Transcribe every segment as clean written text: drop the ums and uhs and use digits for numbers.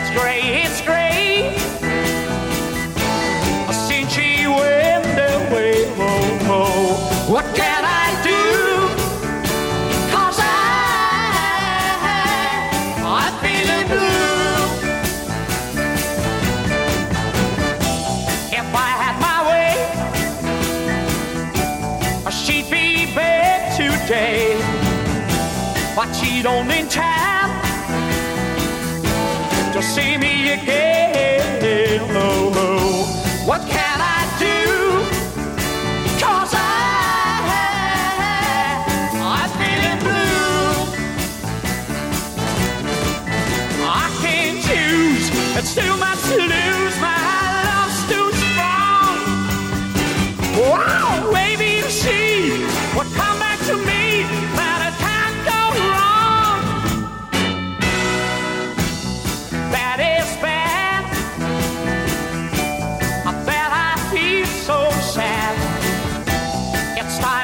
it's great. Since she went away, oh, oh. What can I do? 'Cause I'm feeling blue. If I had my way, she'd be back today. But she don't in time to see me again. Oh, oh. What can I do? 'Cause I'm feeling blue. I can't choose, it's too much to lose. My love's too strong. Wow, maybe she would come back to me, but it can't go wrong. That is bad. I bet I feel so sad. It's time.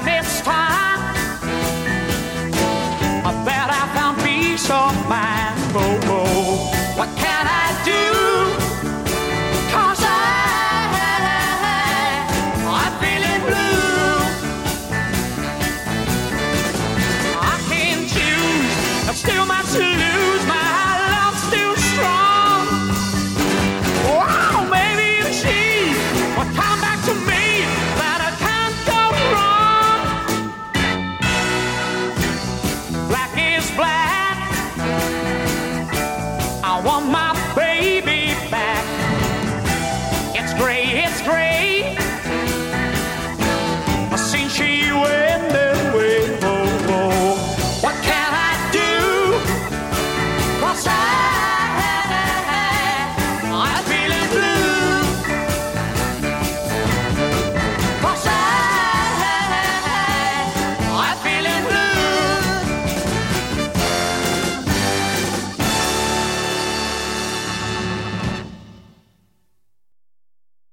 I bet I found peace of mind. Oh, oh. What can I do? 'Cause I'm feeling blue.